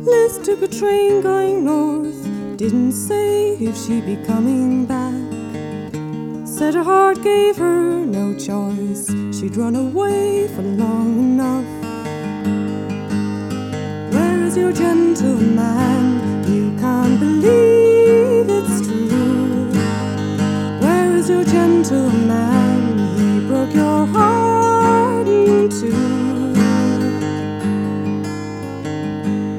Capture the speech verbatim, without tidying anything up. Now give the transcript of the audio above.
Liz took a train going north, didn't say if she'd be coming back. Said her heart gave her no choice, she'd run away for long enough. Where is your gentleman? You can't believe it's true. Where is your gentleman?